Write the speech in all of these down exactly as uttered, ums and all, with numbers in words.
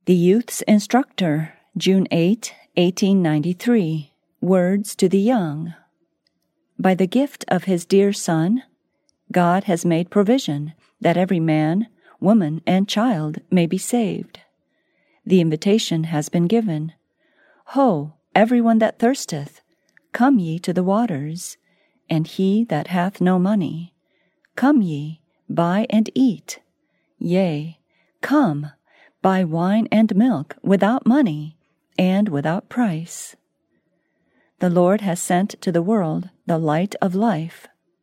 The Youth's Instructor, June eighth, eighteen ninety-three. Words to the Young. By the gift of His dear Son, God has made provision that every man, woman, and child may be saved. The invitation has been given. Ho, everyone that thirsteth, come ye to the waters, and he that hath no money, come ye, buy and eat. Yea, come, buy wine and milk without money and without price. The Lord has sent to the world the light of life.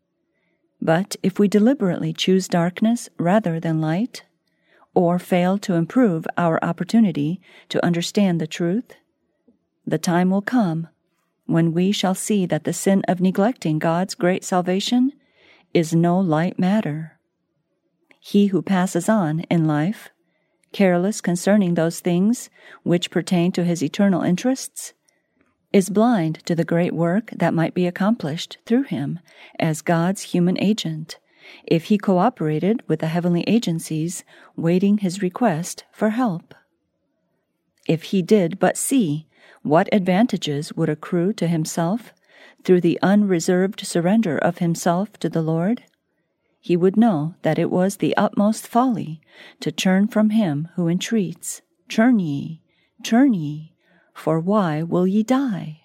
But if we deliberately choose darkness rather than light, or fail to improve our opportunity to understand the truth, the time will come when we shall see that the sin of neglecting God's great salvation is no light matter. He who passes on in life, careless concerning those things which pertain to his eternal interests, is blind to the great work that might be accomplished through him as God's human agent, if he cooperated with the heavenly agencies waiting his request for help. If he did but see what advantages would accrue to himself through the unreserved surrender of himself to the Lord, he would know that it was the utmost folly to turn from him who entreats, Turn ye, turn ye, for why will ye die?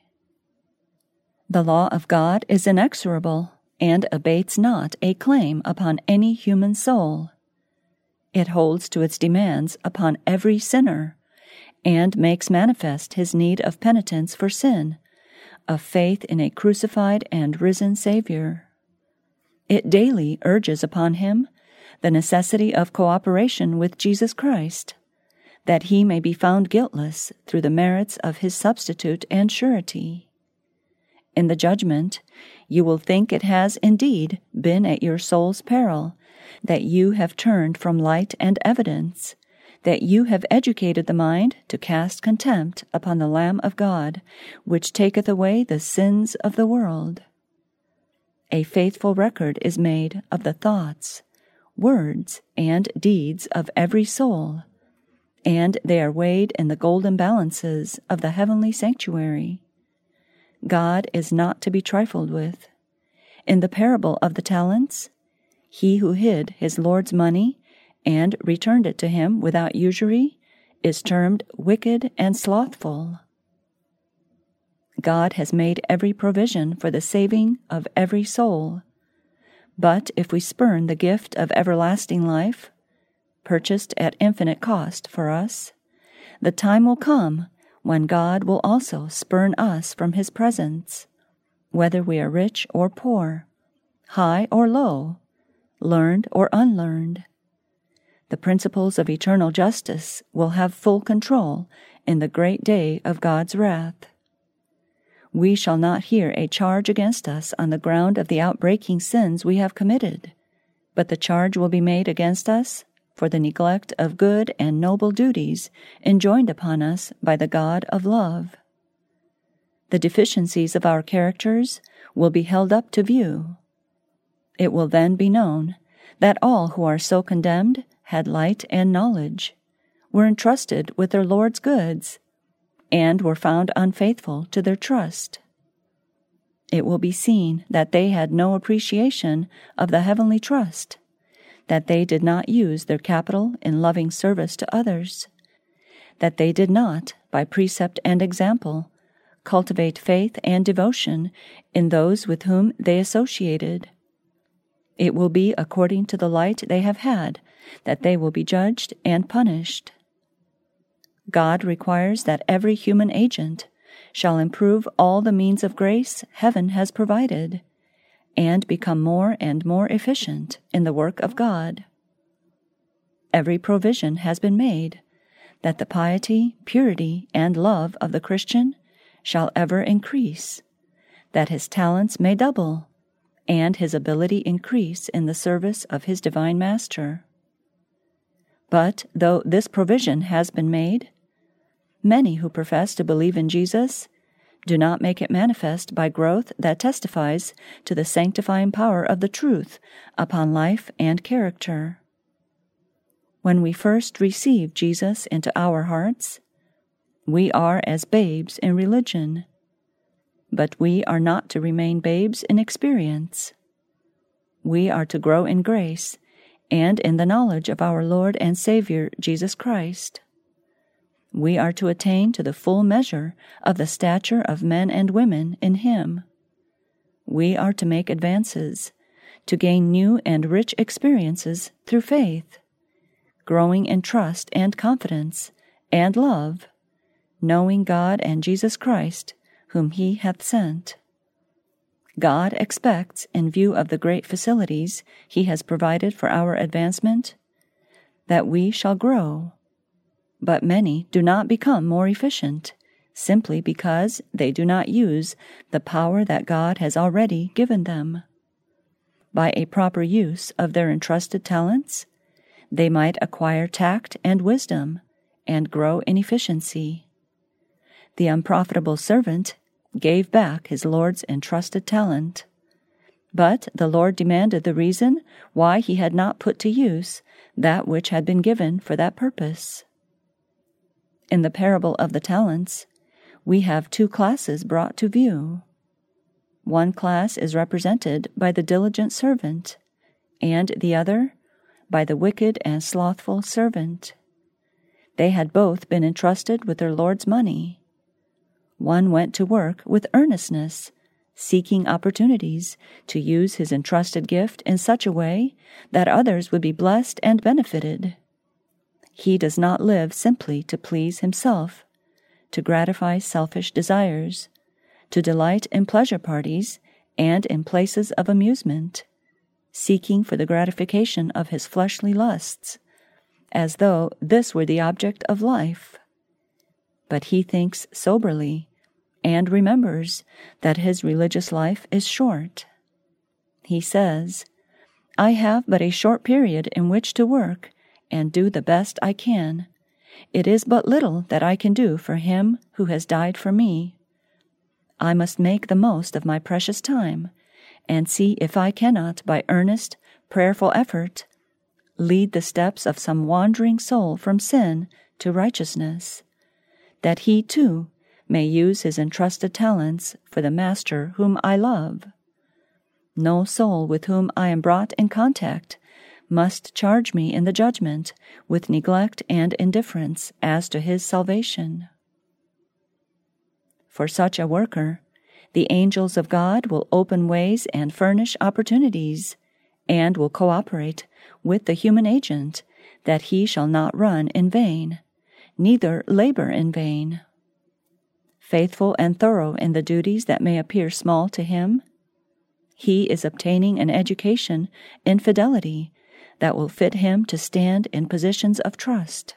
The law of God is inexorable, and abates not a claim upon any human soul. It holds to its demands upon every sinner, and makes manifest his need of penitence for sin, of faith in a crucified and risen Savior. It daily urges upon him the necessity of cooperation with Jesus Christ, that he may be found guiltless through the merits of his substitute and surety. In the judgment, you will think it has indeed been at your soul's peril, that you have turned from light and evidence, that you have educated the mind to cast contempt upon the Lamb of God, which taketh away the sins of the world. A faithful record is made of the thoughts, words, and deeds of every soul, and they are weighed in the golden balances of the heavenly sanctuary. God is not to be trifled with. In the parable of the talents, he who hid his Lord's money and returned it to him without usury is termed wicked and slothful. God has made every provision for the saving of every soul. But if we spurn the gift of everlasting life, purchased at infinite cost for us, the time will come when God will also spurn us from his presence, whether we are rich or poor, high or low, learned or unlearned. The principles of eternal justice will have full control in the great day of God's wrath. We shall not hear a charge against us on the ground of the outbreaking sins we have committed, but the charge will be made against us for the neglect of good and noble duties enjoined upon us by the God of love. The deficiencies of our characters will be held up to view. It will then be known that all who are so condemned had light and knowledge, were entrusted with their Lord's goods, and were found unfaithful to their trust. It will be seen that they had no appreciation of the heavenly trust, that they did not use their capital in loving service to others, that they did not, by precept and example, cultivate faith and devotion in those with whom they associated. It will be according to the light they have had that they will be judged and punished. God requires that every human agent shall improve all the means of grace heaven has provided, and become more and more efficient in the work of God. Every provision has been made that the piety, purity, and love of the Christian shall ever increase, that his talents may double, and his ability increase in the service of his divine Master. But though this provision has been made, many who profess to believe in Jesus do not make it manifest by growth that testifies to the sanctifying power of the truth upon life and character. When we first receive Jesus into our hearts, we are as babes in religion, but we are not to remain babes in experience. We are to grow in grace and in the knowledge of our Lord and Savior, Jesus Christ. We are to attain to the full measure of the stature of men and women in Him. We are to make advances, to gain new and rich experiences through faith, growing in trust and confidence and love, knowing God and Jesus Christ, whom He hath sent. God expects, in view of the great facilities He has provided for our advancement, that we shall grow. But many do not become more efficient, simply because they do not use the power that God has already given them. By a proper use of their entrusted talents, they might acquire tact and wisdom and grow in efficiency. The unprofitable servant gave back his Lord's entrusted talent, but the Lord demanded the reason why he had not put to use that which had been given for that purpose. In the parable of the talents, we have two classes brought to view. One class is represented by the diligent servant, and the other by the wicked and slothful servant. They had both been entrusted with their Lord's money. One went to work with earnestness, seeking opportunities to use his entrusted gift in such a way that others would be blessed and benefited. He does not live simply to please himself, to gratify selfish desires, to delight in pleasure parties and in places of amusement, seeking for the gratification of his fleshly lusts, as though this were the object of life. But he thinks soberly and remembers that his religious life is short. He says, "I have but a short period in which to work and do the best I can. It is but little that I can do for Him who has died for me. I must make the most of my precious time and see if I cannot, by earnest, prayerful effort, lead the steps of some wandering soul from sin to righteousness, that he, too, may use his entrusted talents for the Master whom I love. No soul with whom I am brought in contact must charge me in the judgment with neglect and indifference as to his salvation." For such a worker, the angels of God will open ways and furnish opportunities, and will cooperate with the human agent, that he shall not run in vain, neither labor in vain. Faithful and thorough in the duties that may appear small to him, he is obtaining an education in fidelity that will fit him to stand in positions of trust.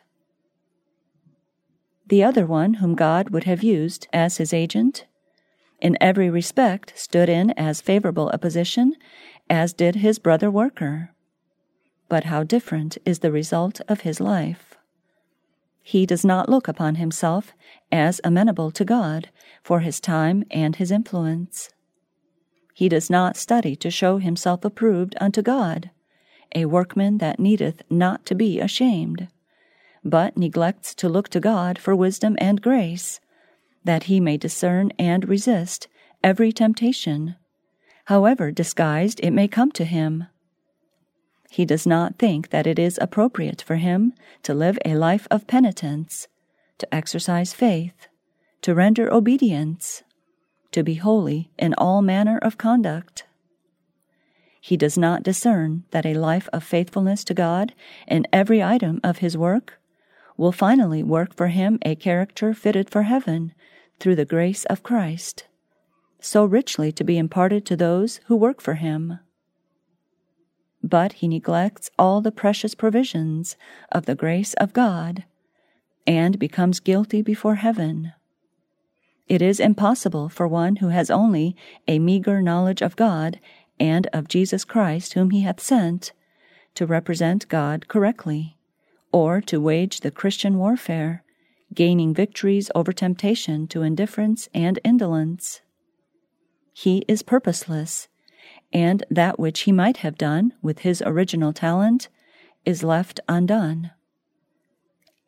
The other one whom God would have used as his agent, in every respect stood in as favorable a position as did his brother worker. But how different is the result of his life! He does not look upon himself as amenable to God for his time and his influence. He does not study to show himself approved unto God, a workman that needeth not to be ashamed, but neglects to look to God for wisdom and grace, that he may discern and resist every temptation, however disguised it may come to him. He does not think that it is appropriate for him to live a life of penitence, to exercise faith, to render obedience, to be holy in all manner of conduct. He does not discern that a life of faithfulness to God in every item of his work will finally work for him a character fitted for heaven through the grace of Christ, so richly to be imparted to those who work for him. But he neglects all the precious provisions of the grace of God, and becomes guilty before heaven. It is impossible for one who has only a meager knowledge of God and of Jesus Christ whom he hath sent, to represent God correctly, or to wage the Christian warfare, gaining victories over temptation to indifference and indolence. He is purposeless, and that which he might have done with his original talent is left undone.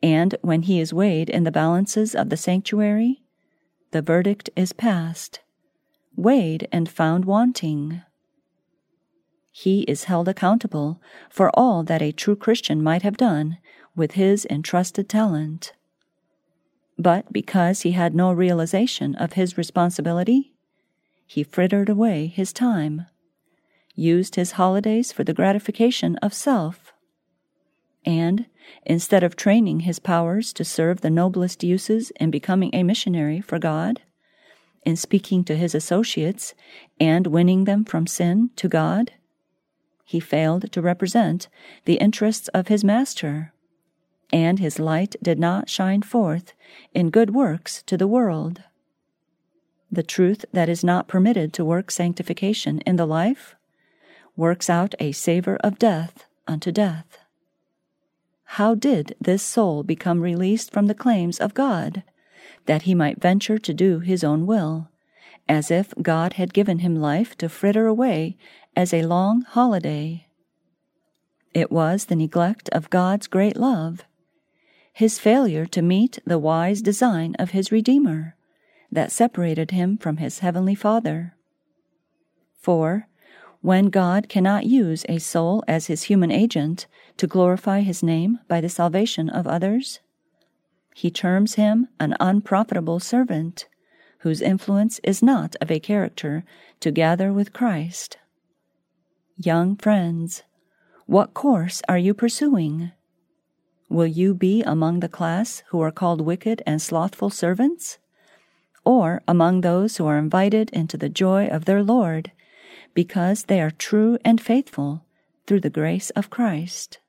And when he is weighed in the balances of the sanctuary, the verdict is passed, weighed and found wanting. He is held accountable for all that a true Christian might have done with his entrusted talent. But because he had no realization of his responsibility, he frittered away his time, used his holidays for the gratification of self, and, instead of training his powers to serve the noblest uses in becoming a missionary for God, in speaking to his associates and winning them from sin to God, he failed to represent the interests of his Master, and his light did not shine forth in good works to the world. The truth that is not permitted to work sanctification in the life works out a savor of death unto death. How did this soul become released from the claims of God, that he might venture to do his own will, as if God had given him life to fritter away as a long holiday? It was the neglect of God's great love, his failure to meet the wise design of his Redeemer, that separated him from his heavenly Father. For, when God cannot use a soul as his human agent to glorify his name by the salvation of others, he terms him an unprofitable servant, whose influence is not of a character to gather with Christ. Young friends, what course are you pursuing? Will you be among the class who are called wicked and slothful servants, or among those who are invited into the joy of their Lord, because they are true and faithful through the grace of Christ?